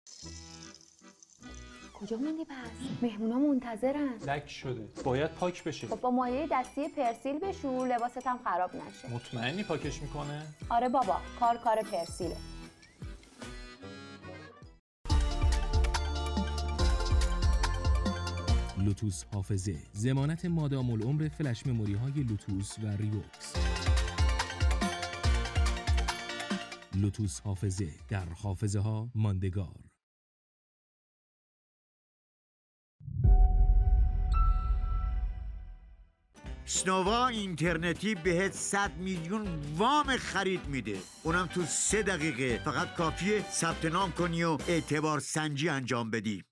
کجا موندی پس؟ مهمونا منتظرن. لک شده. باید پاک بشه. خب با مایع دستی پرسیل بشور، لباست هم خراب نشه. مطمئنی پاکش میکنه؟ آره بابا، کار پرسیله. لوتوس حافظه، ضمانت مادام العمر فلش مموری های لوتوس و ریوکس. لوتوس حافظه، در حافظه ها ماندگار. سنووا اینترنتی بهت 100 میلیون وام خرید میده، اونم تو 3 دقیقه. فقط کافیه ثبت نام کنی و اعتبار سنجی انجام بدی.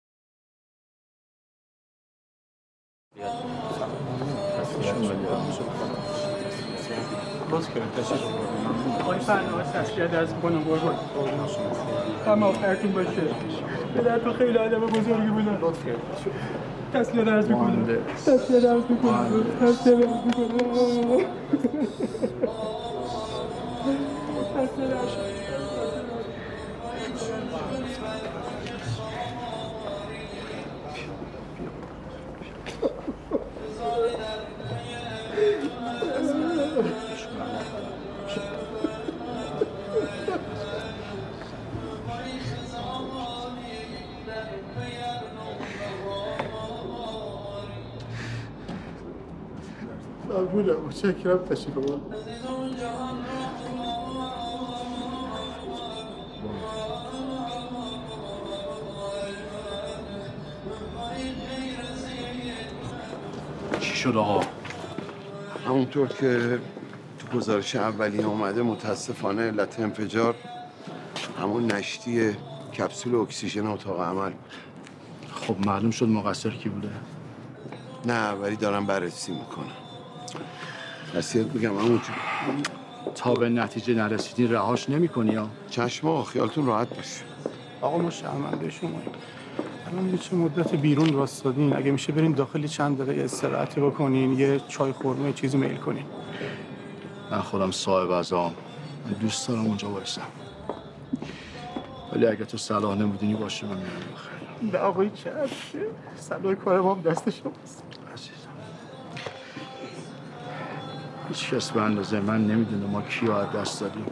باز کرد آقای فرناز تسلیت عرض میکنم قربان. اما آخرتون باشه. پدر تو خیلی آدم بزرگی بودن. لطف کرد تسلیت عرض میکنم. تسلیت عرض میکنم. تسلیت عرض میکنم. تسلیت عرض ممنونم، متشکرم. تشریف آورد. چی شد آقا؟ همونطور که تو گزارش اولیه اومده، متاسفانه علت انفجار همون نشتی کپسول اکسیژن اتاق عمل. خب معلوم شد مقصر کی بوده؟ نه، ولی دارم بررسی میکنم. نصیحت بگم همونطور تا به نتیجه نرسیدین رهاش نمی‌کنی ها؟ چشم آقا، خیالتون راحت باشه. آقا ما شرمنده شماییم. الان چه مدت بیرون واسادین، اگه میشه برین داخلی چند دقیقه استراحت بکنین، یه چای خورمه چیزی میل کنین. من خودم صاحب عزام، من دوست دارم اونجا وایسم. ولی اگه تو صلاح نمیدونی باشه، من میرم بخیر. به آقای چشم، صلاح کار ما هم دست شماست. عزیزم هیچ کس به اندازه من نمیدونه ما کیو از دست دادیم.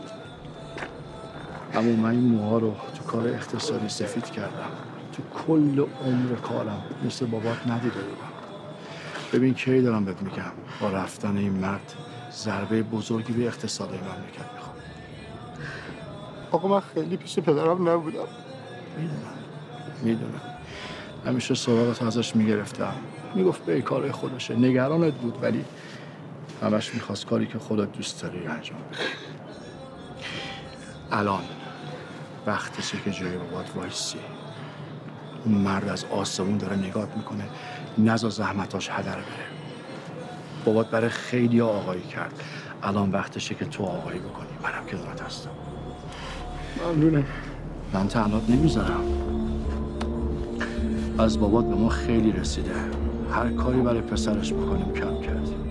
اما من این موها رو تو کار اقتصادی سفید کردم. تو کل عمر کارم مثل بابات ندیده بودم. ببین کی دارم بهت میگم، با رفتن این مرد ضربه بزرگی به اقتصاد مملکت میخوام. آقا من خیلی پیش پدرم نبودم. میدونم همیشه سراغت ازش میگرفتم، میگفت به کارهای خودشه، نگرانت بود، ولی همش میخواست کاری که خودت دوست داری انجام بدی. الان وقتشه که جای بابات وایسی. اون مرد از آسمون داره نگات میکنه، نذار زحمتاش هدر بره. بابات برای خیلی آقایی کرد، الان وقتشه که تو آقایی بکنی. منم که دارت هستم. ممنونم. من تنهات نمیذارم. از بابات به ما خیلی رسیده، هر کاری برای پسرش بکنیم کم کردیم.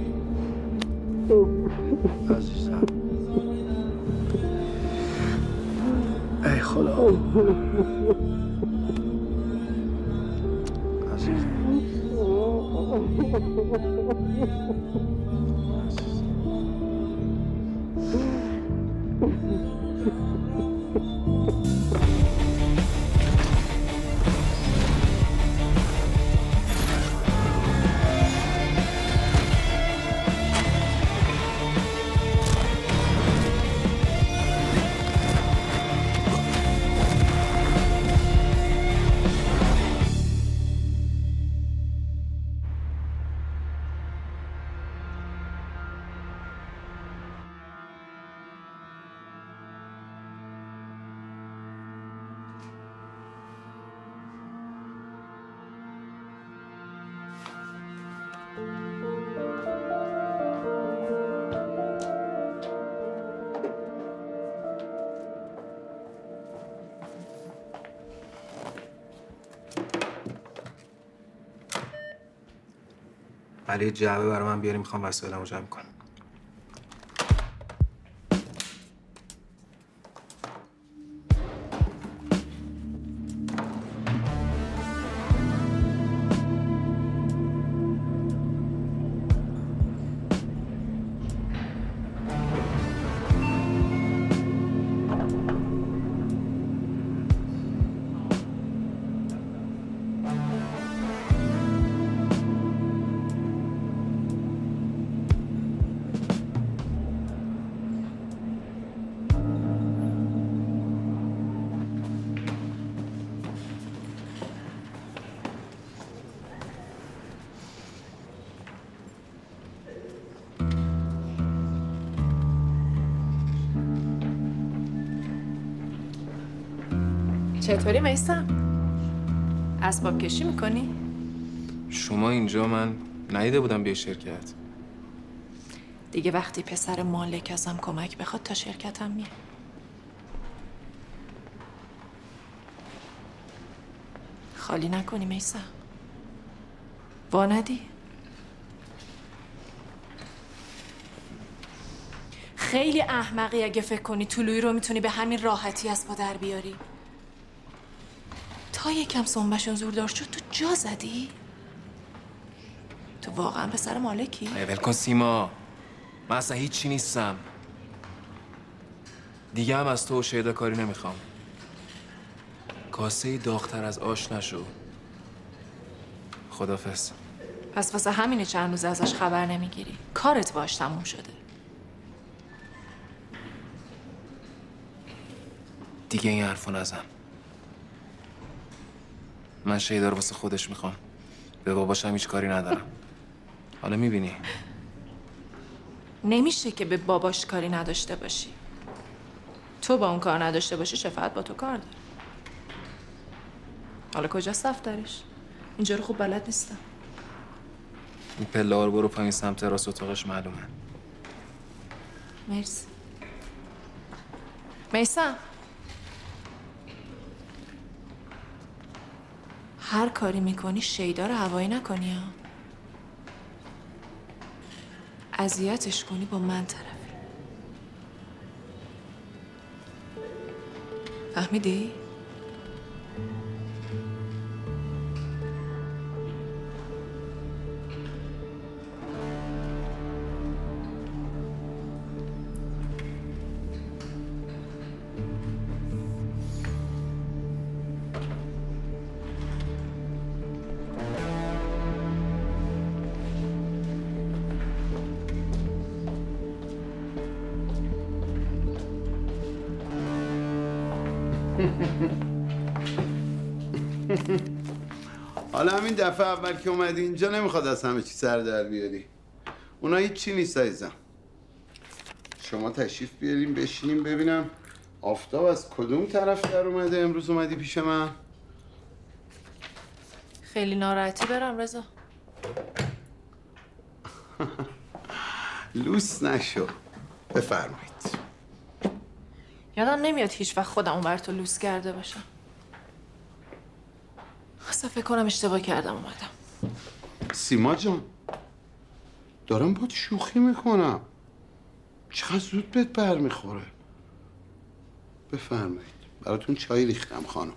عزیزم ای خدا. عزیزم علی جعبه برای من بیاری، میخوام وسایلمو جمع کنم. چطوری میثم؟ اسباب کشی میکنی؟ شما اینجا من ندیده بودم بیای شرکت. دیگه وقتی پسر مالک ازم کمک بخواد تا شرکتم میام. خالی نکنی میثم. وا ندی؟ خیلی احمقی اگه فکر کنی طلوعی رو میتونی به همین راحتی از پا در بیاری. تا یکم سنبشون زوردار شد تو جا زدی؟ تو واقعا پسر مالکی؟ ول کن سیما، من اصلا هیچی نیستم. دیگه هم از تو و شیدا کاری نمیخوام. کاسه داغ‌تر از آش نشو. خدافظ. پس واسه همینه چند روز ازش خبر نمیگیری. کارت باش تموم شده. دیگه این حرفو نزن. من شیدا رو واسه خودش میخوام. به باباشم هیچ کاری ندارم. حالا میبینی. نمیشه که به باباش کاری نداشته باشی. تو با اون کار نداشته باشی شفاعت با تو کار داره. حالا کجاست دفترش؟ اینجا رو خوب بلد نیستم. این پله رو برو پایین سمت راست اتاقش معلومه. مرسی. میثم، هر کاری میکنی شیدا رو هوایی نکنی ها. اذیتش کنی با من طرفی. فهمیدی؟ حالا همین دفعه اول که اومدی اینجا نمیخواد از همه چی سر در بیاری. اونا هیچ چی نیست عزیزم. شما تشریف بیاریم بشینیم ببینم آفتاب از کدوم طرف در اومده امروز اومدی پیش من. خیلی ناراحتی برم رضا. لوس نشو. بفرمایید. یادم نمیاد هیچ وقت خودم اونور تو لوس کرده باشم. اصلا فکر کنم اشتباه کردم اومدم. سیما جان دارم باید شوخی میکنم. چقدر زود بهت برمیخوره. بفرمایید براتون چای ریختم خانم.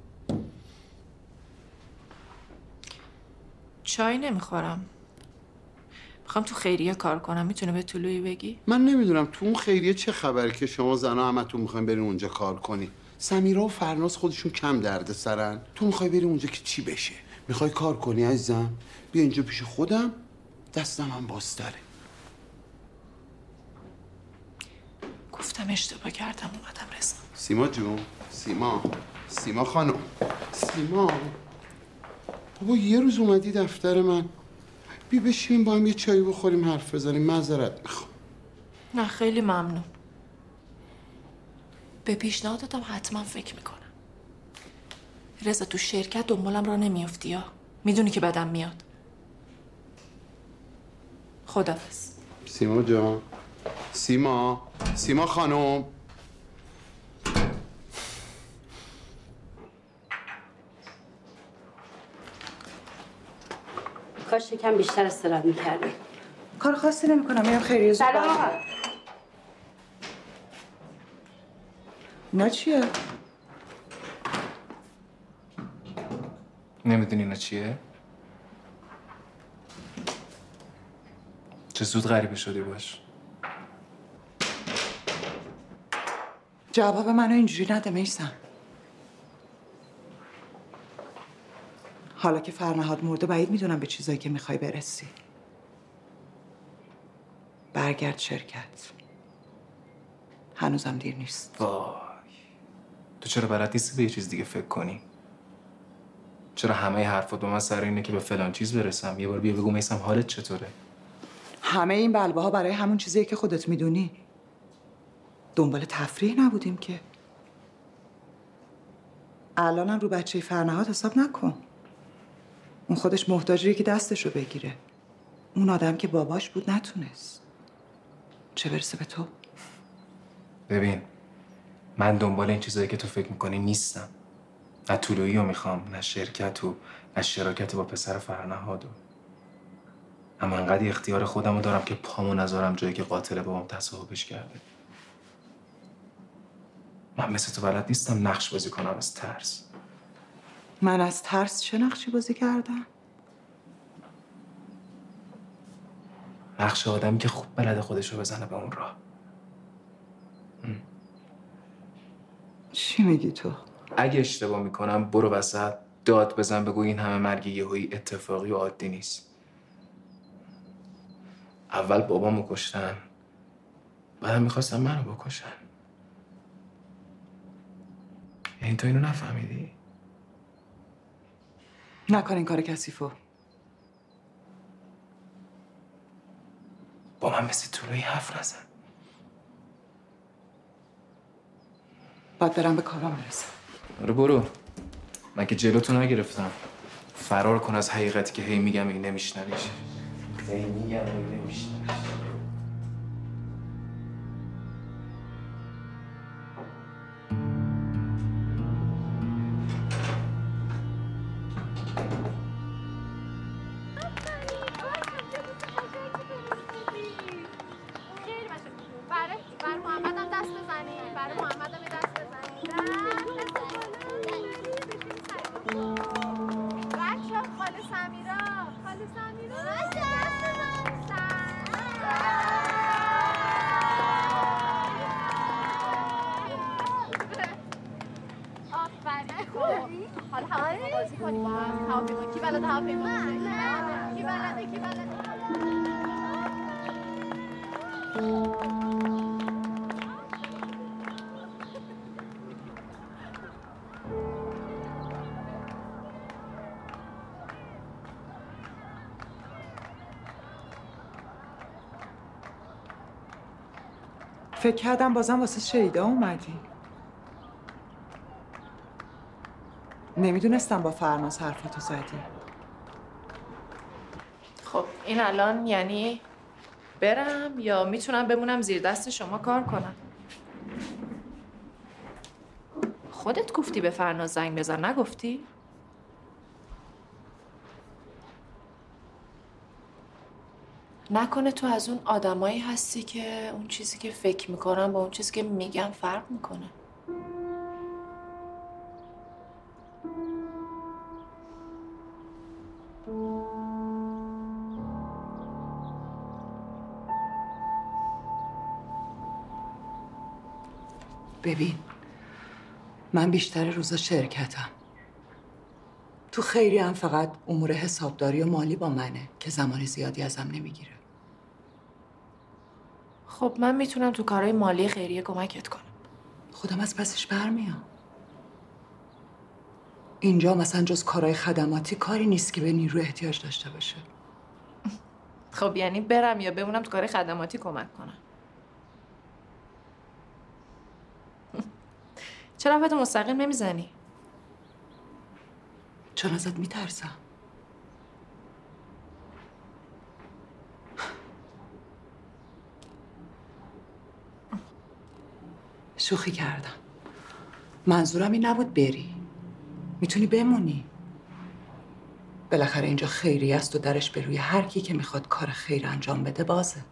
چای نمیخورم. میخوام تو خیریه کار کنم. میتونه به طلوعی بگی؟ من نمیدونم تو اون خیریه چه خبره که شما زنا همتون میخواین برین اونجا کار کنی. سمیرا و فرناز خودشون کم درد سرن. تو میخوای بری اونجا که چی بشه؟ میخوای کار کنی عزیزم؟ بیا اینجا پیش خودم. دستم هم بازتره. گفتم اشتباه کردم اومدم رضا. سیما جون، سیما خانم، سیما بابا یه روز اومدی دفتر من. بی بشین با هم یه چایی بخوریم حرف بزنیم. معذرت میخوام. نه خیلی ممنون. به پیشنهاداتم حتما فکر میکنم. رضا تو شرکت دنبالم را نمیافتی یا میدونی که بدم میاد. خداحافظ. سیما جان، سیما خانم. کاش یکم بیشتر استراحت می‌کردی. کار خاصی نمی‌کنم. میرم خیریه زود. سلام آقا. نه چیه؟ نمیدونی اینا چیه؟ چه زود غریبه شدی باش. جواب منو اینجوری نده میثم. حالا که فرنهاد مرده بعید میدونم به چیزایی که میخوای برسی. برگرد شرکت. هنوزم دیر نیست. وای. تو چرا بلد نیستی به یه چیز دیگه فکر کنی؟ چرا همه حرفات با من سر اینه که به فلان چیز برسم؟ یه بار بیا بگو میثم حالت چطوره؟ همه این بلبه ها برای همون چیزیه که خودت میدونی. دنبال تفریح نبودیم که. الانم رو بچه فرنهاد حساب نکن. اون خودش محتاجیه که دستشو بگیره. اون آدم که باباش بود نتونست. چه برسه به تو؟ ببین، من دنبال این چیزایی که تو فکر میکنی نیستم. نه طلوعی رو میخوام، نه شرکت و نه شراکت با پسر فرنهادو. اما انقدر اختیار خودم رو دارم که پامو نذارم جایی که قاتل بابام تصاحبش کرده. من مثل تو بلد نیستم نقش بازی کنم از ترس. من از ترس چه نقشی بازی کردم؟ نقش آدمی که خوب بلده خودشو بزنه به اون راه. چی میگی تو؟ اگه اشتباه میکنم برو وسط داد بزن بگو این همه مرگ یهویی اتفاقی و عادی نیست. اول بابامو کشتن، بعدم میخواستن منو بکشن. یعنی تو اینو نفهمیدی؟ نکن این کار کثیفو. با من مثل طلوعی حرف نزن. باید برم به کارام برسم. برو. من که جلوتو نگرفتم. فرار کن از حقیقتی که هی میگم این نمیشنویش. هی میگم این نمیشنویش. برای محمدم دست بزنید. برای محمدم دست بزنید. بچه خاله سمیرا آفرین. حالا هواپیما بازی کنیم با هم. هواپیما کی بلده هواپیما؟ نه کی بلده فکر کردم بازم واسه شیدا اومدی. نمیدونستم با فرناز حرفاتو زدی. خب این الان یعنی برم یا میتونم بمونم زیر دست شما کار کنم؟ خودت گفتی به فرناز زنگ بزن، نگفتی؟ نکنه تو از اون آدمایی هستی که اون چیزی که فکر میکنن با اون چیزی که میگم فرق میکنه. ببین، من بیشتر روزا شرکتم. تو خیری هم فقط امور حسابداری و مالی با منه که زمان زیادی ازم نمیگیره. خب من میتونم تو کارهای مالی خیریه کمکت کنم. خودم از پسش برمیام. اینجا مثلا جز کارهای خدماتی کاری نیست که به نیرو احتیاج داشته باشه. خب یعنی برم یا بمونم تو کار خدماتی کمک کنم؟ چرا حرفتو مستقیم نمیزنی؟ چون ازت میترسم. شوخی کردم. منظورم این نبود بری. میتونی بمونی. بالاخره اینجا خیریه است و درش به روی هر کی که میخواد کار خیر انجام بده بازه.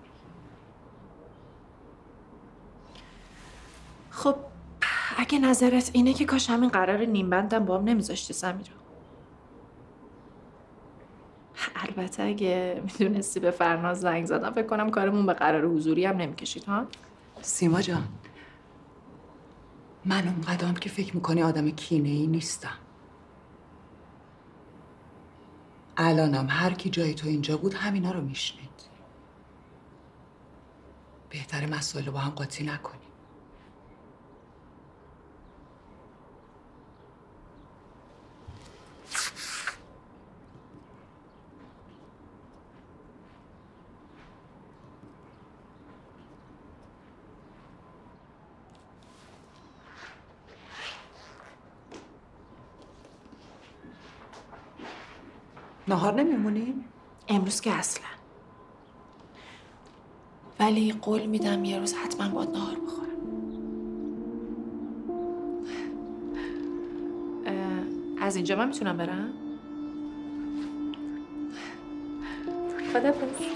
خب اگه نظرت اینه که کاش همین قرار نیم بندم با هم نمیذاشتی سمیرا. البته اگه میدونستی به فرناز زنگ زدم فکر کنم کارمون به قرار حضوری هم نمیکشید ها؟ سیما جان، من اون قدم که فکر میکنی آدم کینه‌ای نیستم. الانم هر کی جای تو اینجا بود همینا رو میشنید. بهتره مسائل رو با هم قاطی نکنی. نهار نمیمونی؟ امروز که اصلا. ولی قول میدم یه روز حتما باید نهار بخورم. از اینجا من میتونم برم؟ خداحافظ.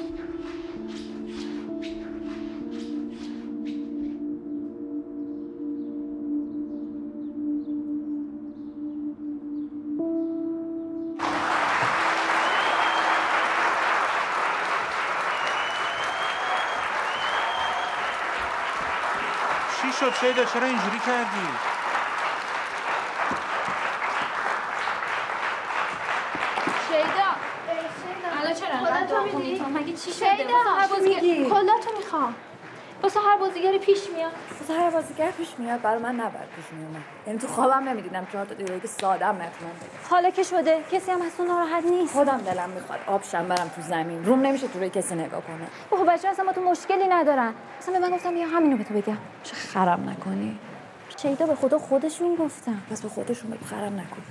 چی شد شیدا؟ چرا اینجوری کردی؟ شیدا الان چرا کلاتو میدی؟ مگه چی شده؟ شیدا هر بازیگر کلاتو میخوام. واسه هر بازیگری پیش میاد. واسه هر بازیگر پیش میاد، برای من نباید پیش میومد. یعنی تو خوابم نمیدیدم 4 تا دیالوگ ساده‌ام نتونم بگم. حالا که شده کسی هم از تو ناراحت نیست. خودم دلم میخواد آبشم برم تو زمین. روم نمیشه تو روی کسی نگاه کنه. خب بچه‌ها اصلا با تو مشکلی ندارن. اصلا به من گفتم بیا همینو به تو بگم. چه خرم نکنی. شیدا به خدا خودشون گفتم. پس به خودشون بگو خرم نکن.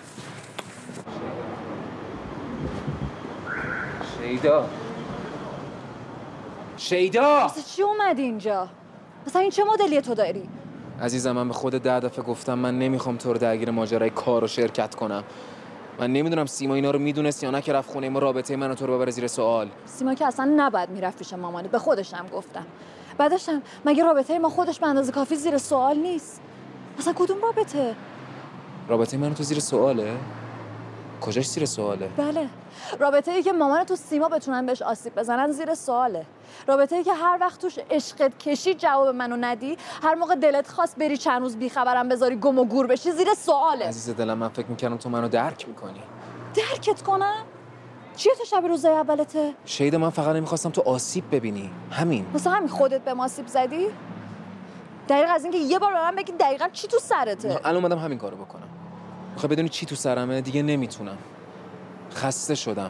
شیدا واسه چی اومدی اینجا؟ مثلا این چه مدلیه تو داری؟ عزیزم، من به خود 10 دفعه گفتم من نمیخوام تو رو درگیر ماجرای کار و شرکت کنم. من نمیدونم سیما اینا رو میدونست یا نه که رفت خونه ما رابطه من و تو رو ببره زیر سوال. سیما که اصلا نباید میرفت پیش مامانه، به خودشم گفتم. بعدشم مگه رابطه ما خودش به اندازه کافی زیر سوال نیست؟ اصلا کدوم رابطه؟ رابطه من و تو زیر سواله؟ کجاش زیر سواله؟ بله، رابطه‌ای که مامان تو سیما بتونن بهش آسیب بزنن زیر سواله. رابطه‌ای که هر وقت توش عشقت کشی جواب منو ندی، هر موقع دلت خواست بری چند روز بیخبرم بذاری گم و گور بشی زیر سواله. عزیز دلم، من فکر می‌کردم تو منو درک می‌کنی. درکت کنم؟ چیه تو شب روزای اولته؟ شیدا، من فقط نمی‌خواستم تو آسیب ببینی. همین. واسه همین خودت به ما آسیب زدی؟ دقیق از اینکه یه بار به من بگی دقیقاً چی تو سرته. الان اومدم همین کارو بکنم. میخوای بدونی چی تو سرمه؟ دیگه نمیتونم. خسته شدم.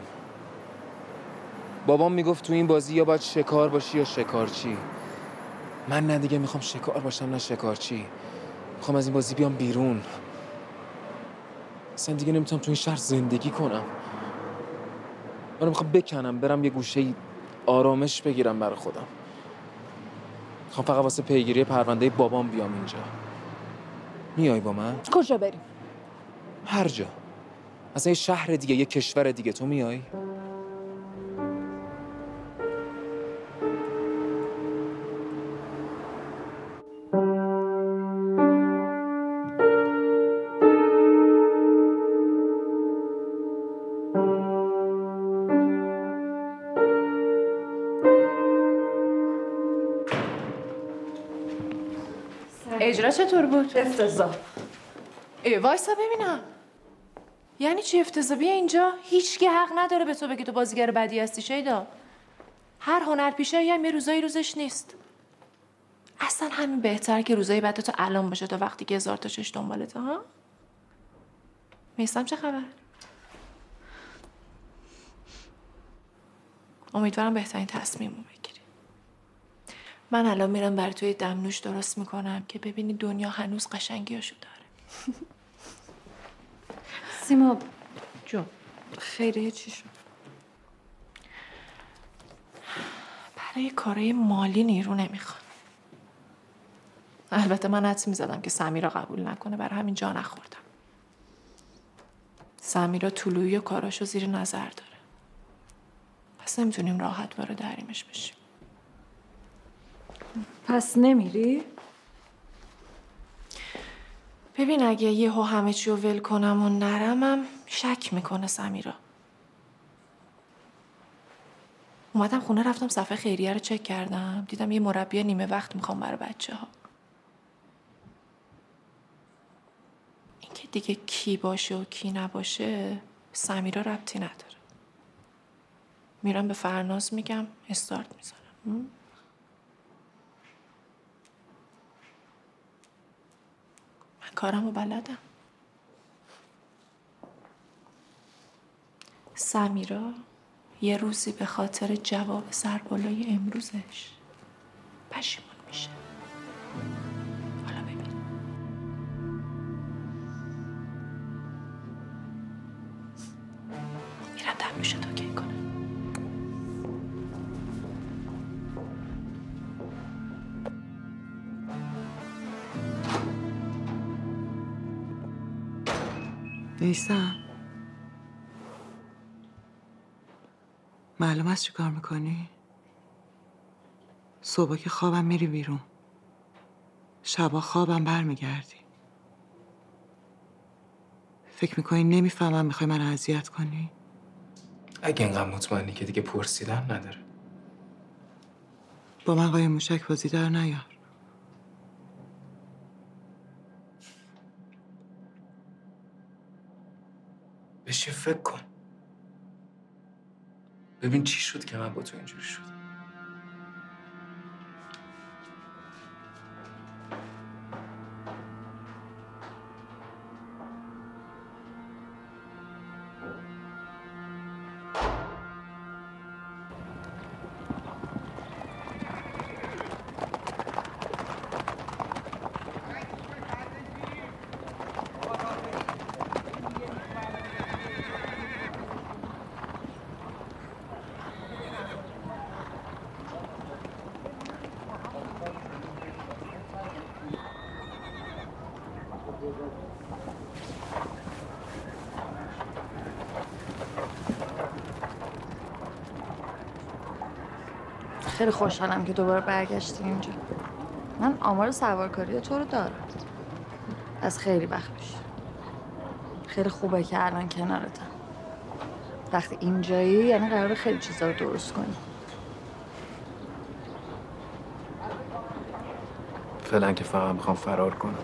بابام میگفت تو این بازی یا باید شکار باشی یا شکارچی. من نه دیگه میخوام شکار باشم نه شکارچی. میخوام از این بازی بیام بیرون. اصلا دیگه نمیتونم تو این شهر زندگی کنم. من میخوام بکنم برم یه گوشه آرامش بگیرم برای خودم. میخوام فقط واسه پیگیری پرونده بابام بیام اینجا. میای با من؟ کجا بریم؟ هر جا. اصلا یه شهر دیگه، یه کشور دیگه. تو میای؟ اجرا چطور بود؟ افتضاح. وایسا ببینم. یعنی چی افتضاح؟ بیا اینجا. هیچکی حق نداره به تو بگه تو بازیگر بدی هستی شیدا. هر هنرپیشه‌ای هم یه روزایی روزش نیست. اصلا همین بهتر که روزای بعد تو الان باشه تا وقتی که 1000 تا چش دنبالته. ها؟ میثم چه خبر؟ امیدوارم بهترین تصمیمو بگیری. من الان میرم برای توی دمنوش درست میکنم که ببینی دنیا هنوز قشنگیاشو داره. سیما جون، خیریه چی شد؟ برای کارهای مالی نیرو نمیخوام. البته من حدس میزدم که سمیرا قبول نکنه، برای همین جا نخوردم. سمیرا طلوعی و کاراشو زیر نظر داره. پس نمیتونیم راحت وارد حریمش بشیم. پس نمیری؟ ببین اگه یهو همه چی رو ول کنم و نرمم شک میکنه سمیرا. اومدم خونه رفتم صفحه خیریه رو چک کردم، دیدم یه مربی نیمه وقت میخوام برای بچه‌ها. اینکه دیگه کی باشه و کی نباشه سمیرا ربطی نداره. میرم به فرناز میگم استارت میزنم. من کارمو بلدم. سمیرا یه روزی به خاطر جواب سربالای امروزش پشیمون میشه. حالا ببین. میرم دم گوشت اوکی کنه. نیستم. معلوم است چی کار میکنی؟ صبح که خوابم میری بیرون، شبا خوابم برمیگردی. فکر میکنی نمیفهمم میخوای من اذیت کنی؟ اگه اینقدر مطمئنی که دیگه پرسیدن نداره. با من قایم موشک بازی در نیار. بشین فکر کن. ببین چی شد که من با تو اینجوری شد. خیلی خوشحالم که دوباره برگشتی اینجا. من آمار سوارکاری تو رو دارم از خیلی وقت پیش. خیلی خوبه که الان کنارتم. وقتی اینجایی یعنی قراره خیلی چیزا رو درست کنی. فعلا که فقط میخوام فرار کنم.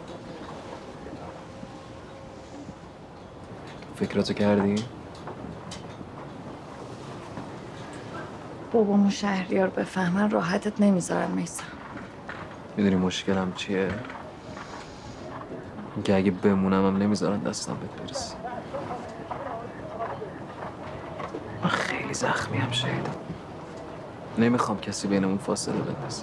فکراتو کردی؟ بابامو شهریار بفهمن راحتت نمیذارن میسم. میدونی مشکلم چیه؟ که اگه بمونم هم نمیذارن دستم بهت برسی. من خیلی زخمیم شهیدم. نمیخوام کسی بینمون فاصله بندازه.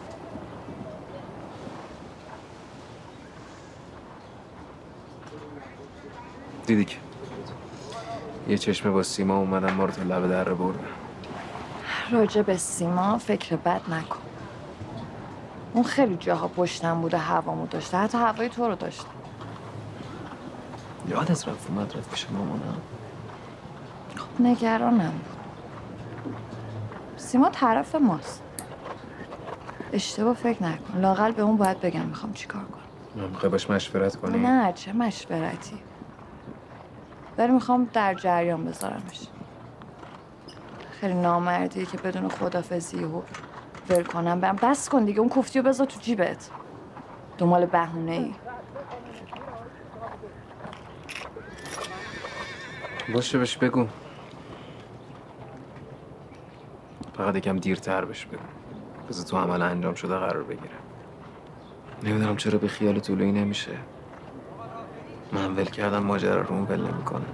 دیدی که یه چشمه با سیما اومدن ما رو تا لب دره بردن. راجع به سیما فکر بد نکن. اون خیلی جاها پشتم بوده، هوامو داشته، حتی هوای تو رو داشته. یادت رفت اومد رفت پیش مامانم. خب نگرانم بود. سیما طرف ماست. اشتباه فکر نکن. لااقل به اون باید بگم میخوام چیکار کنم. من میخوای باش مشورت کنی؟ نه چه مشورتی. ولی میخوام در جریان بذارمش. خیلی نامردیه که بدون خدافظی و ول کنم برم. بس کن دیگه، اون کوفتیو بذار تو جیبت. دنبال بهونه‌ای. باشه بهش بگو. فقط یکم دیرتر بهش بگو. بذار تو عمل انجام شده قرار بگیره. نمیدونم چرا به خیال طولویی نمیشه. من ول کردم ماجرا رو اون ول نمیکنه.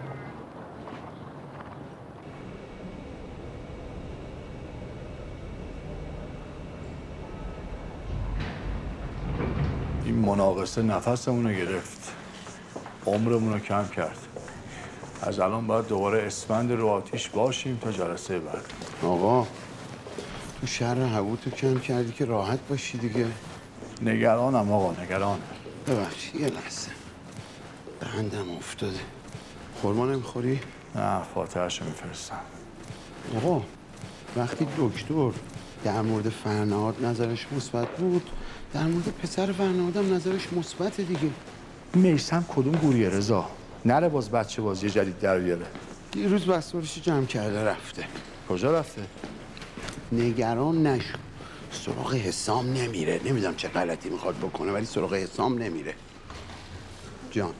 این مناقصه نفسمون رو گرفت. عمرمون رو کم کرد. از الان باید دوباره اسفند رو آتیش باشیم تا جلسه بعد. آقا تو شهر هواتو کم کردی که راحت باشی دیگه. نگرانم آقا، نگرانم. ببخشید یه لحظه دهندم افتاده. خورما نمیخوری؟ نه فاتحه‌شو میفرستم. آقا وقتی دکتر در مورد فرنهاد نظرش مثبت بود، در مورد پسر فرنهاد هم نظرش مثبت دیگه. میثم کدوم گوریه رضا؟ نره باز بچه بازی جدید در بیاره. دیروز بستارش جمع کرده رفته. کجا رفته؟ نگران نشو. سراغ حسام نمیره. نمیدونم چه غلطی میخواد بکنه ولی سراغ حسام نمیره. جان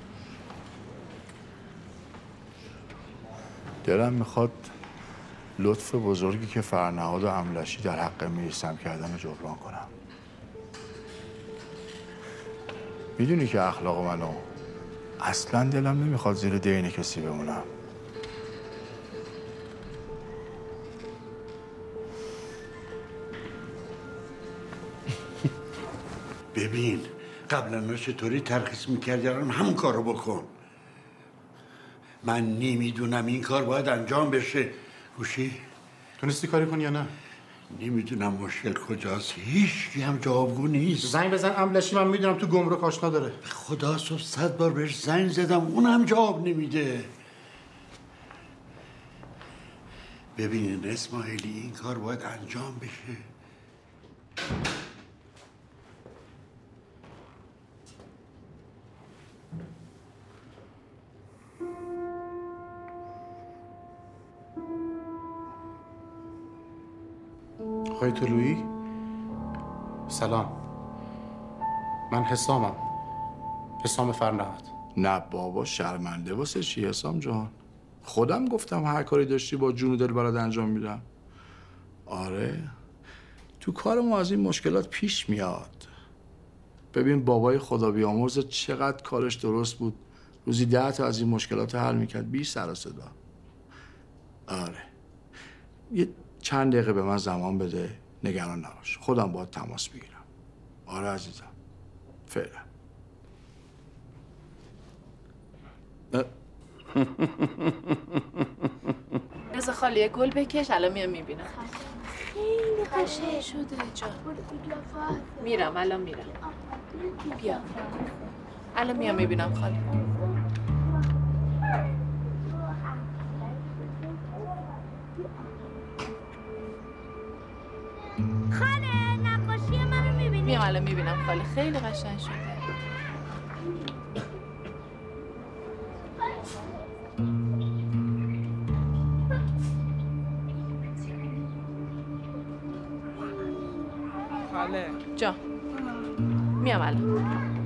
دلم میخواد لطف بزرگی که فرنهاد و املشی در حق میثم کردن رو جبران کنم. میدونی که اخلاق منو اصلا دلم نمیخواد زیر دین کسی بمونم. ببین قبلا چطوری ترخیص میکردی الان همون کارو بکن. من نمیدونم این کار باید انجام بشه. گوشی تونستی کاری کنی یا نه؟ نمیدونم مشکل کجاست. هیچ کی هم جوابگو نیست. زنگ بزن املشی، من میدونم تو گمرک آشنا داره. خدا صبح 100 بار بهش زنگ زدم اونم جواب نمیده. ببینین اسماعیلی، این کار باید انجام بشه. آقای طلویی سلام، من حسامم، حسام فرنهاد. نه بابا شرمنده واسه چی حسام جان؟ خودم گفتم هر کاری داشتی با جون و دل برات انجام میدم. آره تو کار ما از این مشکلات پیش میاد. ببین بابای خدا بیامرز چقدر کارش درست بود، روزی 10 تا از این مشکلات حل میکرد بی سر و صدا. آره یه چند دقیقه به من زمان بده، نگران نباش، خودم باهات تماس میگیرم. آره عزیزم فعلا. رضا خالیه گل بکش، الان میام میبینم. خیلی قشنگ شده جان. میرم الان میرم. بیا الان میام میبینم خالی. خاله نقاشی منو میبینی؟ میام الان میبینم خالی، خیلی قشنگ شده. خاله جا میام الان.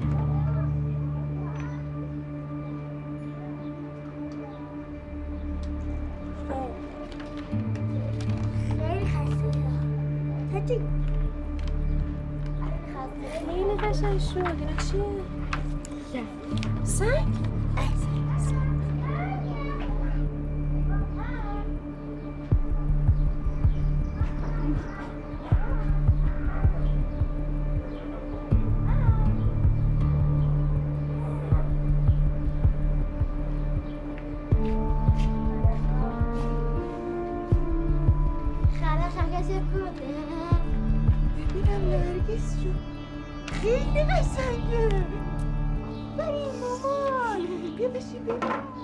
خیلی قشنگ شد. اینا چیه؟ سنگ؟ خیلی قشنگه. بریم مامان بیا بشی ببین.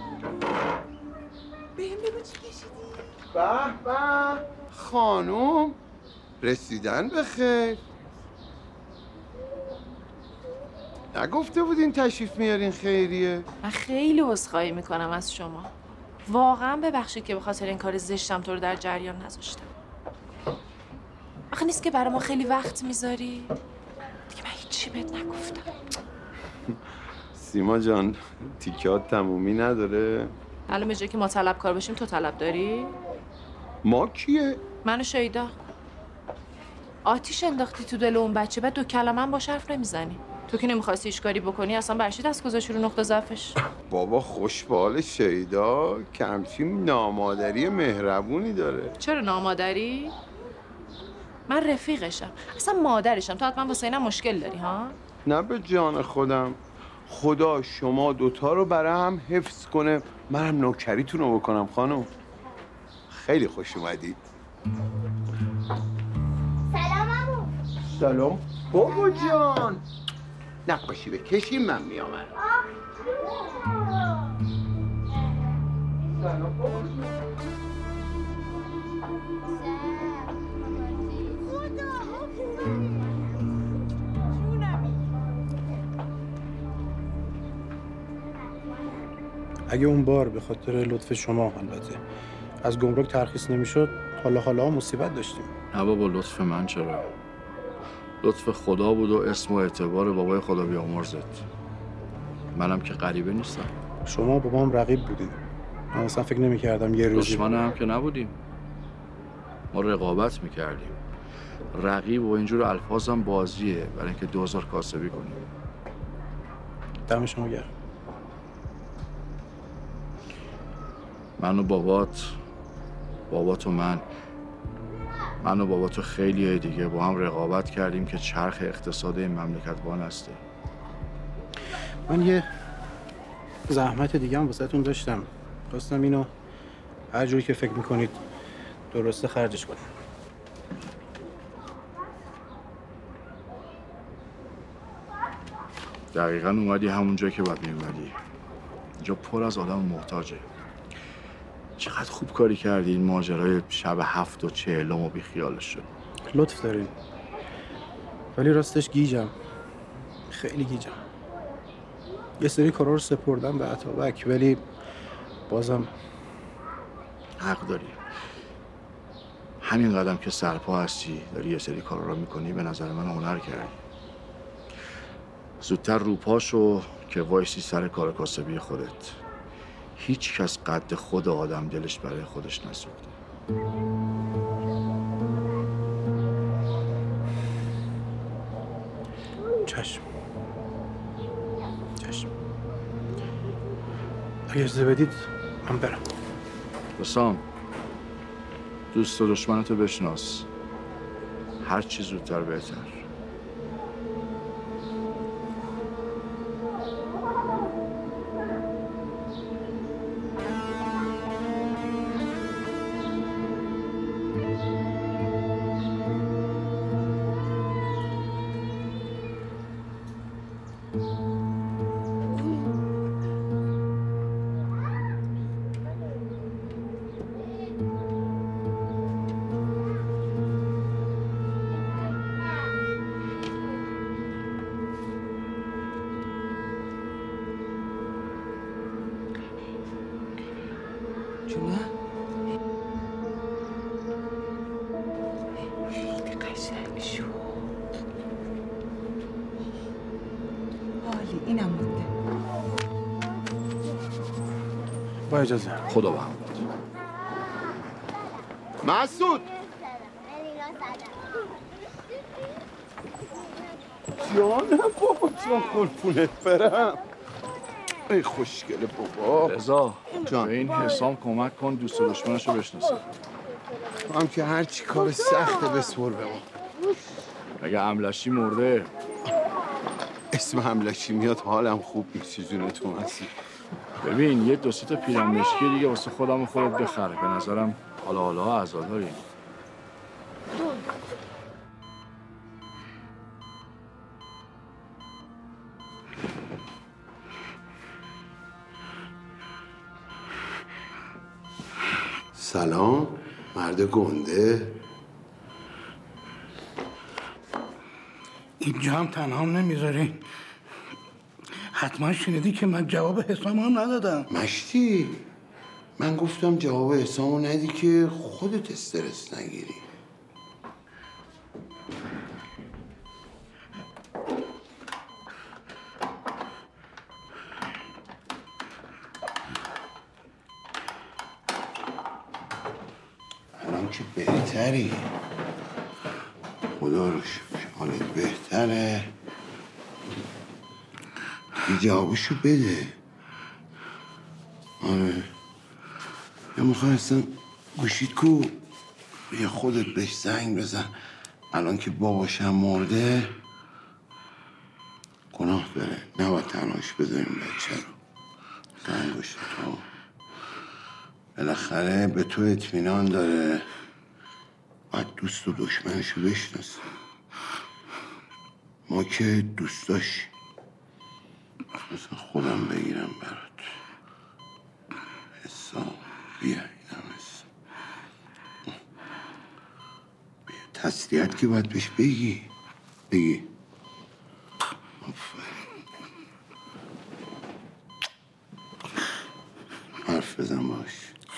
بهم بگو چی کشیدی؟ به به خانوم رسیدن به خیر. نگفته بودین تشریف میارین خیریه؟ من خیلی عذرخواهی میکنم از شما. واقعا ببخشید که به خاطر این کار زشتم تو رو در جریان نذاشتم. آخه نیست که برای ما خیلی وقت میذاری؟ دیگه من هیچی بهت نگفتم. سیما جان تیکات تمومی نداره؟ الان به جایی که ما طلبکار باشیم تو طلب داری؟ ما کیه؟ من و شیدا. آتیش انداختی تو دل اون بچه، بعد 2 کلمه هم باش حرف نمیزنی. تو که نمیخواستی هیچ کاری بکنی، اصلا برشی دست گذاشتی رو نقطه ضعفش. بابا خوشبال شیدا که همچین نامادری مهربونی داره. چرا نامادری؟ من رفیقشم، اصلا مادرشم. تو حتما واسه اینم مشکل داری ها؟ نه به جان خودم، خدا شما دوتا رو برای هم حفظ کنه، منم نوکریتون رو بکنم خانم. خیلی خوش اومدید. سلام عمو. سلام بابا جان. نقاشی بکشیم من میام. سلام بابا جان. اگه اون بار به خاطر لطف شما البته از گمرک ترخیص نمیشد، حالا مصیبت داشتیم. نه بابا لطف من چرا؟ لطف خدا بود و اسم و اعتبار بابای خدا بیامرزت. منم که غریبه نیستم. شما بابام رقیب بودین. من اصلا فکر نمی‌کردم یه روزی دشمن هم که نبودیم. ما رقابت میکردیم. رقیب و اینجور الفاظم بازیه برای اینکه 2000 کاسبی کنیم. دم شما گرم. من و بابات و من و بابات و خیلی دیگه با هم رقابت کردیم که چرخ اقتصاد این مملکت وانسته. من یه زحمت دیگه هم واسهتون داشتم. خواستم اینو هر جوری که فکر میکنید درسته خرجش کنید. دقیقاً اومدی همون جایی که باید میومدی. اینجا پر از آدم محتاجه. چقدر خوب کاری کردی این ماجرای شب 7 و 40 و بیخیالش شد. لطف دارین. ولی راستش گیجم. خیلی گیجم. یه سری کارا رو سپردم به اتابک ولی بازم حق داری. همین قدم که سرپا هستی داری یه سری کارا رو میکنی به نظر من هنر کردی. زودتر رو پاشو که وایسی سر کار کاسبی خودت. هیچ کس قد خود آدم دلش برای خودش نسوخته. چشم. اگه اجازه بدید من برم. حسام دوست و دشمنتو بشناس. هر چی زودتر بهتر. جونه؟ خیلی قشنگ شد. حالی اینم مونده. با اجازه. خدا به هم بود. مسعود جانم بابا جان قربونت برم. ای خوشگله بابا. رضا جان به این حسام کمک کن دوست و دشمنشو بشناسه. تو هم که هر چی کار سخته بسپر به ما. اگه املشی مرده اسم املشی میاد حالم خوب نیست جونتون هستی. ببین یه 2 تا پیرن مشکی دیگه واسه خودم و خودت بخره. به نظرم حالا عزاداری. سلام مرد گنده. اینجا هم تنها هم نمیذارین. حتما شنیدی که من جواب حسام هم ندادم. مشتی من گفتم جواب حسامو ندی که خودت استرس نگیری. الان که بهتری. خدا رو شکر حالت بهتره. یه جوابشو بده. آره یا میخواستم گوشید کو یا خودت بهش زنگ بزن. الان که باباشم مرده گناه داره. نباید تنهاش بذاریم بچه رو. زنگ گوشید تو بالاخره به تو اطمینان داره. باید دوست و دشمنشو بشناسه. ما که دوستاش مثلا خودم بگیرم برات. حسام بیا اینم حسام. بیا تسلیت که باید بهش بگی. حرف بزن باش.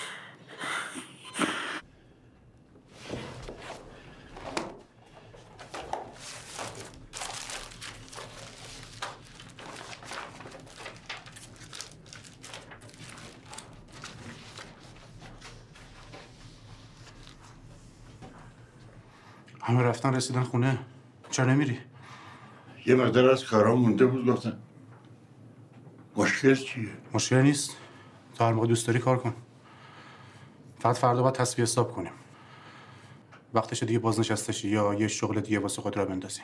همه رفتن رسیدن خونه. چرا نمیری؟ یه مقدار از کارام مونده بود گفتم. مشکل چیه؟ مشکل نیست. تا هر موقع دوست داری کار کن. فقط فردا باید تصفیه حساب کنیم. وقتش دیگه بازنشسته شی یا یه شغل دیگه واسه خود را بندازی.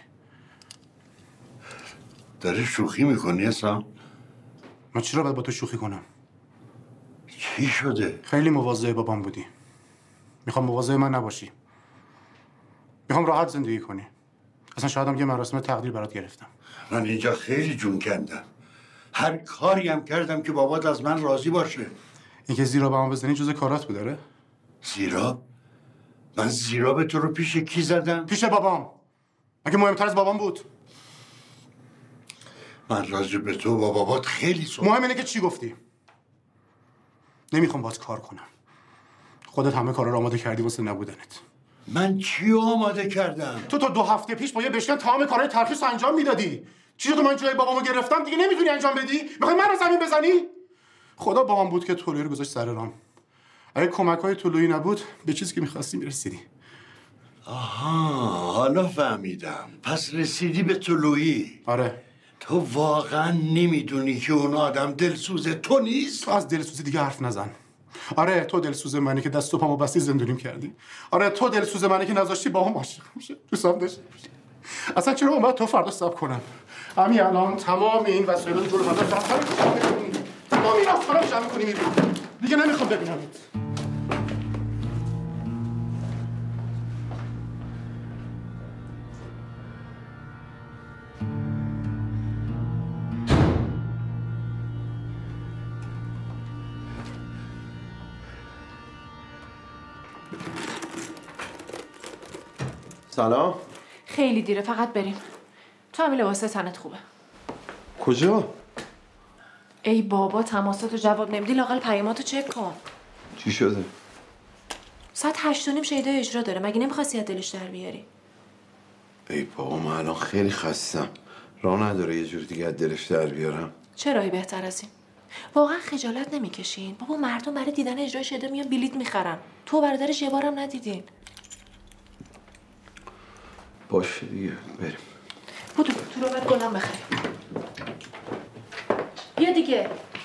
داری شوخی میکنی حسام؟ من چرا باید با تو شوخی کنم؟ چی شده؟ خیلی مواظب بابام بودی. میخوام مواظب من نباشی. میخوام راحت زندگی کنی. اصلا شاید هم یه مراسم تقدیر برات گرفتم. من اینجا خیلی جون کندم. هر کاری هم کردم که بابات از من راضی باشه. اینکه زیرا به من بزنی جز کارات بود داره؟ زیرا؟ من زیرا به تو رو پیش کی زدم؟ پیش بابام. مگه مهمتر از بابام بود؟ من راجع به تو با بابات خیلی مهم اینه که چی گفتی. نمیخوام باهات کار کنم. خودت همه کارا رو آماده کردی واسه نبودنت. من چی آماده کردم؟ تو 2 هفته پیش با یه بشکن تمام کارهای ترخیص انجام میدادی. چی شد من جای بابامو گرفتم دیگه نمیتونی انجام بدی؟ میخوای من رو زمین بزنی؟ خدا با من بود که طلویی رو گذاشت سر راه. اگه کمک‌های طلویی نبود به چیزی که می‌خواستی میرسیدی. آها، حالا فهمیدم. پس رسیدی به طلویی. آره. تو واقعا نمیدونی که اون آدم دلسوز تو نیست؟ تو از دلسوزی دیگه حرف نزن. آره تو دلسوز منی که دست و پامو بستی زندونیم کردی. آره تو دلسوز منی که نذاشتی باهام عاشق میشه. دوستم داشتی. اصلا چرا اومد تو فردا صبر کنم؟ همین الان تمام این وسایل رو جلو من تمام این افکارا رو جمع کنی میری. دیگه نمیخوام ببینمت. سلام. خیلی دیره، فقط بریم. تو همین لباس تنت خوبه. کجا؟ ای بابا تماساتو جواب نمیدی، لااقل پیاماتو چک کن. چی شده؟ ساعت 8:30 شیدا اجرا داره، مگه نمیخواستی از دلش در بیاری؟ ای بابا من الان خیلی خستم. راه نداره یه جور دیگه از دلش در بیارم. چه راهی بهتر از این؟ واقعا خجالت نمیکشین؟ بابا مردم برای دیدن اجرای شیدا میان بلیت میخرن. تو برادرش یه بارم ندیدین. باشه دیگه بریم. بودو تو رو باید گلم بخریم. بیا دیگه.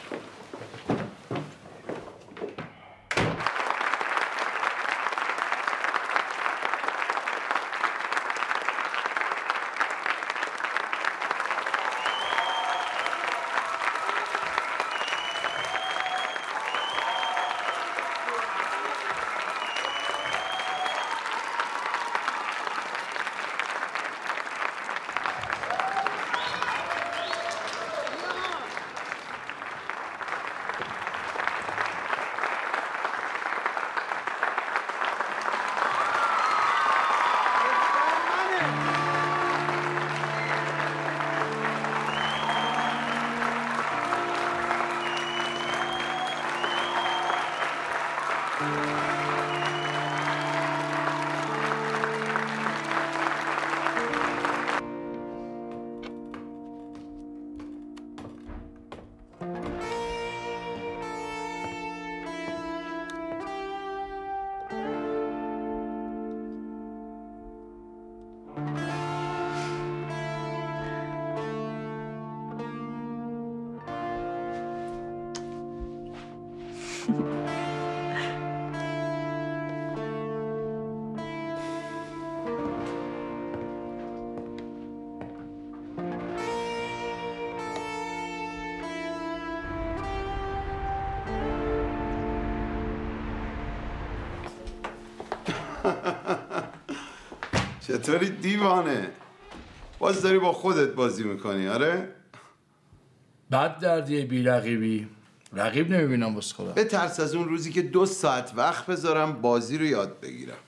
چطوری دیوانه؟ باز داری با خودت بازی میکنی آره؟ بد دردیه بی رقیبی. رقیب نمیبینم واسه خودم. به ترس از اون روزی که 2 ساعت وقت بذارم بازی رو یاد بگیرم.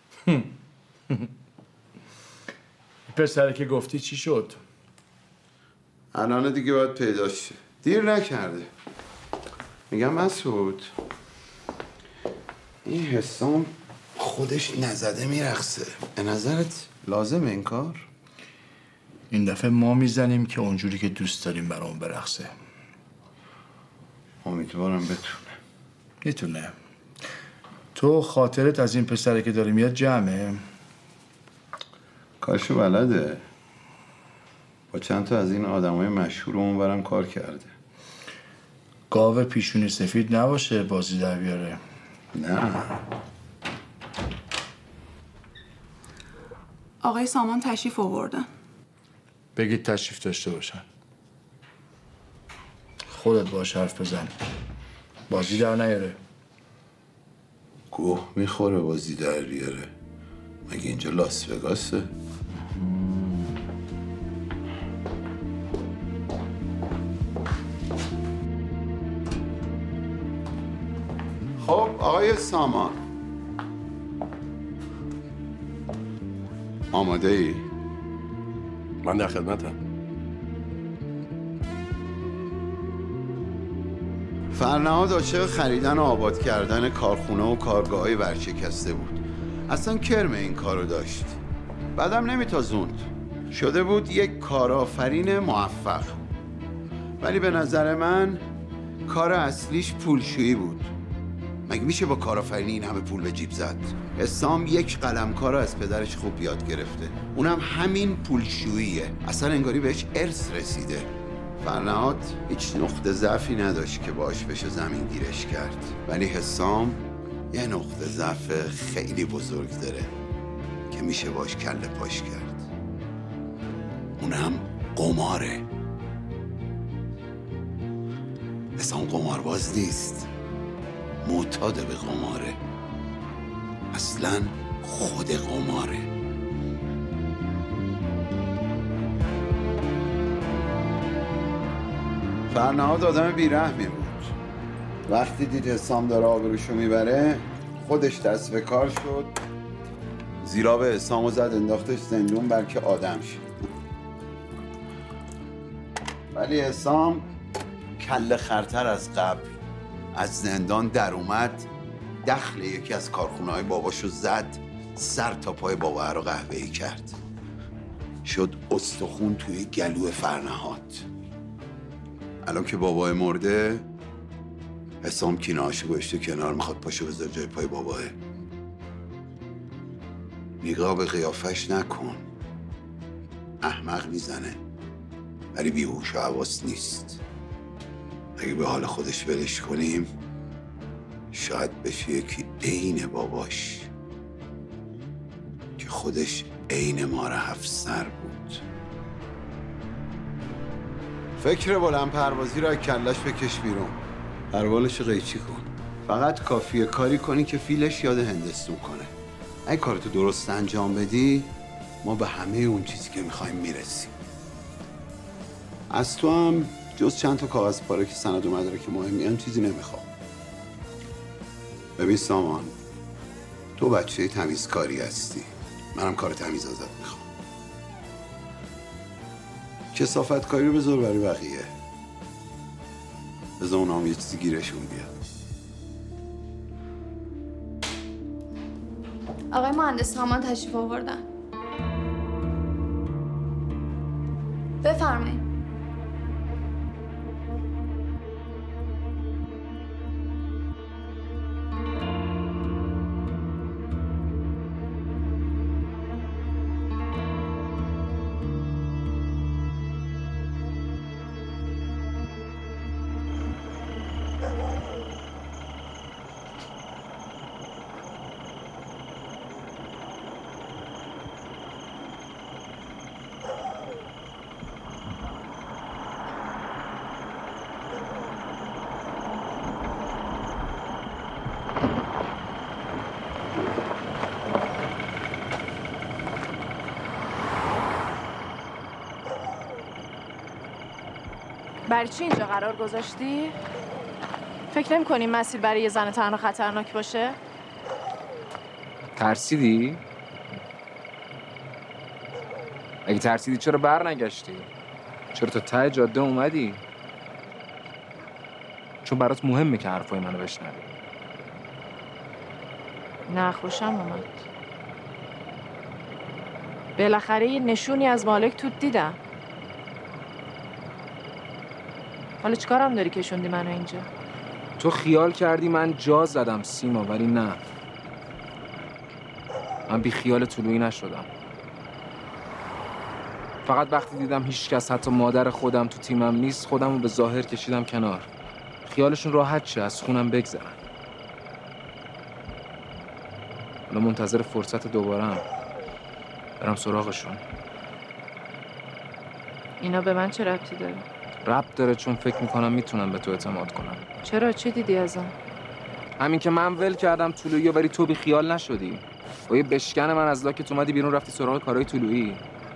پسره که گفتی چی شد؟ الان دیگه باید پیداش شه. دیر نکرده. میگم مسعود این حسام خودش نزده میرقصه. به نظرت لازمه این کار؟ این دفعه ما میزنیم که اونجوری که دوست داریم برام برقصه. امیدوارم بتونه. میتونه. تو خاطرت از این پسره که داره میاد جمعه؟ کارشو بلده. با چند تا از این آدمای مشهور اونورم کار کرده. گاو پیشونی سفید نباشه بازی در بیاره. نه. آقای سامان تشریف آوردن. بگید تشریف داشته باشن. خودت باش حرف بزن. بازی در نیاره. گوه میخوره بازی در بیاره. مگه اینجا لاس وگاسه؟ خب آقای سامان، آماده ای؟ من در خدمتم. فرنهاد عاشق خریدن و آباد کردن کارخونه و کارگاه‌های ورشکسته بود. اصلا کرم این کارو داشت. بعدم نمیتازوند. شده بود یک کارآفرین موفق. ولی به نظر من کار اصلیش پولشویی بود. مگه میشه با کارآفرینی این همه پول به جیب زد؟ حسام یک قلمکار رو از پدرش خوب یاد گرفته. اونم همین پولشوییه. اصلا انگاری بهش ارث رسیده. فرنهاد هیچ نقطه ضعفی نداشت که باش بشه زمین گیرش کرد. ولی حسام یه نقطه ضعف خیلی بزرگ داره که میشه باش کله پاش کرد. اونم قماره. حسام قمارباز نیست، معتاد به قماره. اصلا خود قماره. فرنهاد آدم بیرحمی بود. وقتی دید حسام داره آبروشو میبره خودش دست به کار شد، زیراب حسامو زد انداختش زندون بلکه آدم شد. ولی حسام کله خرتر از قبل از زندان در اومد، دخل یکی از کارخونه‌های باباشو زد، سر تا پای بابا رو قهوه‌ای کرد. شد استخون توی گلو فرنهاد. الان که بابای مرده، حسام کینه‌هاشو گذاشته کنار، میخواد پاشو بذار جای پای باباه. نگاه به قیافش نکن. احمق میزنه ولی بیهوش و حواس نیست. اگه به حال خودش ولش کنیم شاید بشه یکی عین باباش که خودش عین مار 7 سر بود. فکر بلند پروازی رو از کلش بکش بیرون، پروالش قیچی کن. فقط کافیه کاری کنی که فیلش یاد هندستون کنه. اگه کارتو درست انجام بدی ما به همه اون چیزی که میخوایم میرسیم. از تو هم جز چند تا کاغذ پاره که سند و مدارک مهمی هم چیزی نمیخوام. ببین سامان، تو بچه تمیزکاری هستی، منم کار تمیز ازت میخوام. کثافت کاری رو بذار برای بقیه، بذار اونا هم یه چیزی گیرشون بیاد. آقای مهندس سامان تشریف آوردن. بفرمایید. برای چی اینجا قرار گذاشتی؟ فکر نمی‌کنی مسیر برای یه زن تنها خطرناک باشه؟ ترسیدی؟ اگه ترسیدی چرا بر نگشتی؟ چرا تا ته جاده اومدی؟ چون برات مهمه که حرفای منو بشنوی. نه خوشم اومد. بالاخره یه نشونی از مالک توت دیدم. حالا چیکارم داری کشوندی منو اینجا؟ تو خیال کردی من جا زدم سیما، ولی نه. من بی خیال طلوعی نشدم. فقط وقتی دیدم هیچ کس حتی مادر خودم تو تیمم نیست، خودم رو به ظاهر کشیدم کنار. خیالشون راحت شه از خونم بگذرن. حالا منتظر فرصت دوباره‌ام برم سراغشون. اینا به من چه ربطی داره؟ ربط داره، چون فکر میکنم میتونم به تو اعتماد کنم. چرا؟ چی دیدی ازم؟ همین که من ول کردم طلویی ولی تو بی خیال نشدی. با یه بشکن من از لاکت اومدی بیرون رفتی سراغ کارهای طلویی.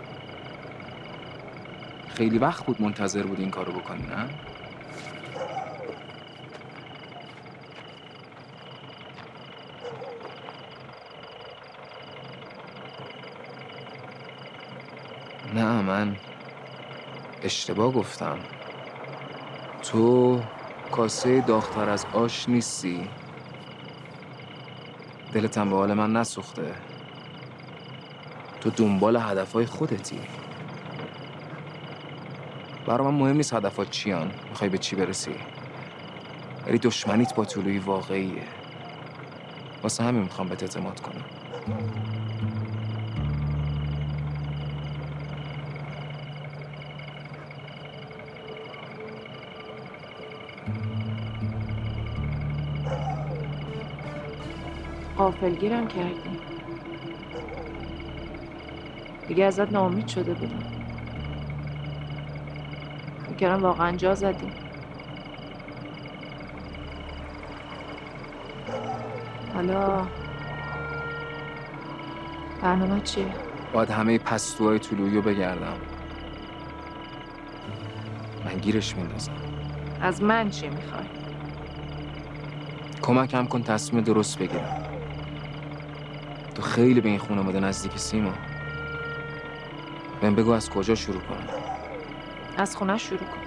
خیلی وقت بود منتظر بودی این کارو بکنی، نه؟ نه من اشتباه گفتم. تو کاسه داغ‌تر از آش نیستی. دلت هم به حال من نسوخته. تو دنبال هدفهای خودتی. برای من مهم نیست هدفات چیان، میخوای به چی برسی، ولی دشمنیت با طلویی واقعیه. واسه همین میخوام بهت اعتماد کنم. غافلگیرم کردی. دیگه ازت ناامید شده بودم. میگرم واقعا جا زدی. حالا برنامه چیه؟ باید همه پستوهای طلویی رو بگردم. من گیرش میندازم. از من چی میخوای؟ کمکم کن تصمیم درست بگیرم. تو خیلی به این خانواده نزدیکی سیما. بهم بگو از کجا شروع کنم. از خونه شروع کن.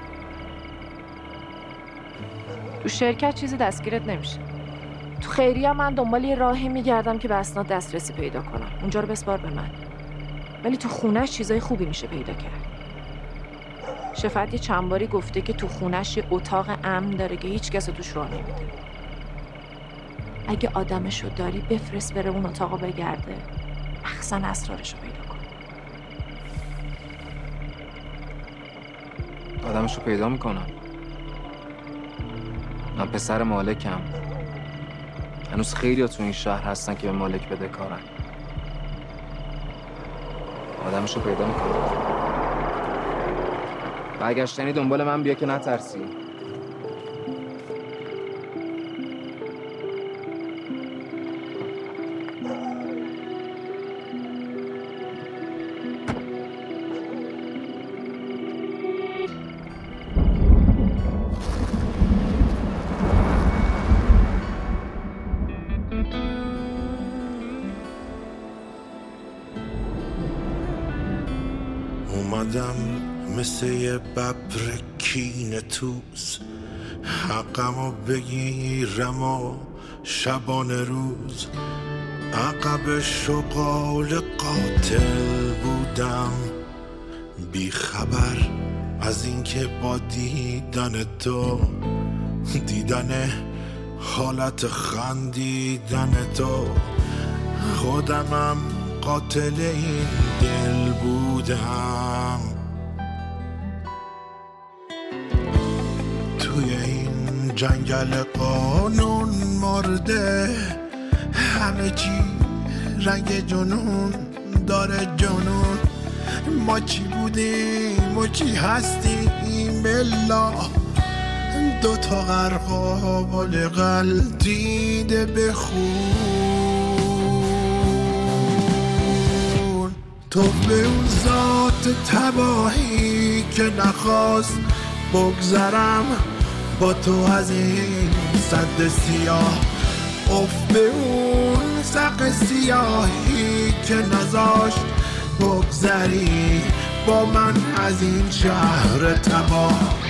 تو شرکت چیزی دستگیرت نمیشه. تو خیریه من دنبال یه راهی میگردم که به اسناد دسترسی پیدا کنم. اونجا رو بسپار به من. ولی تو خونه‌اش چیزای خوبی میشه پیدا کرد. شفاعت یه چند باری گفته که تو خونه‌اش یه اتاق امن داره که هیچ کس توش راه نمیده. اگه آدمشو داری بفرست بره اون اتاقو بگرده. مخزن اسرارشو پیدا کن. آدمشو پیدا میکنم. من پسر مالکم. هنوز خیلی ها تو این شهر هستن که به مالک بده کارن. آدمشو پیدا میکنم. برگشتنی دنبال من بیا که نترسی. اومدم مثل یه ببر کینه توز، حقمو بگیرم و شبانه روز عقب شغال قاتل بودم، بی خبر از اینکه با دیدن تو، دیدن حالت خندیدن تو، خودمم قاتل این دل بودم. توی این جنگل قانون مرده، همه چی رنگ جنون داره جنون. ما چی بودیم و چی هستیم بلا، دوتا غرقال غلطیده به خون. تو به اون ذات تباهی که نخواست بگذرم با تو از این سد سیاه، اف به اون سق سیاهی که نذاشت بگذری با من از این شهر تباه.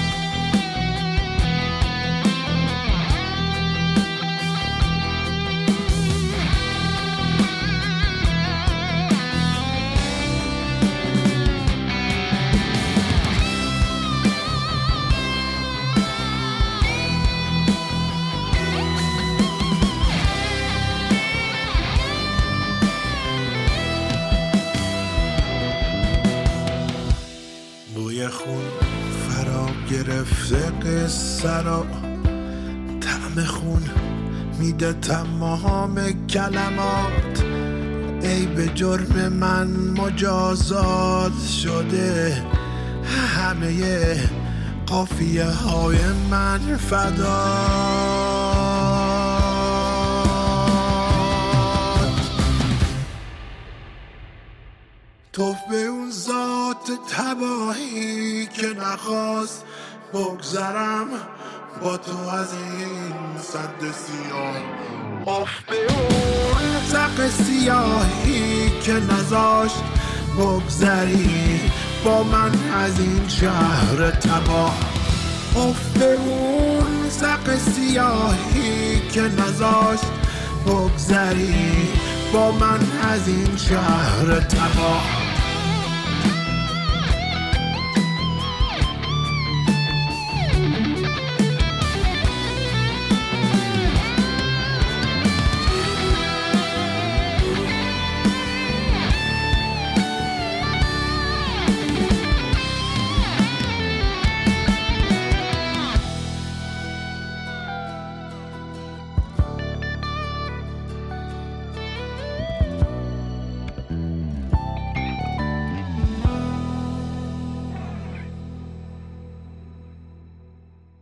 خون فرا گرفته قصه را، طعم خون میده تمام کلمات. ای به جرم من مجازات شده، همه قافیه های من فدا. توف به اون ذات تباهی که نخواست بگذرم با تو از این سد سیاه. اف به اون تق سیاهی که نذاشت بگذری با من از این شهر تباه. اف به اون تق سیاهی که نذاشت بگذری با من از این شهر تباه.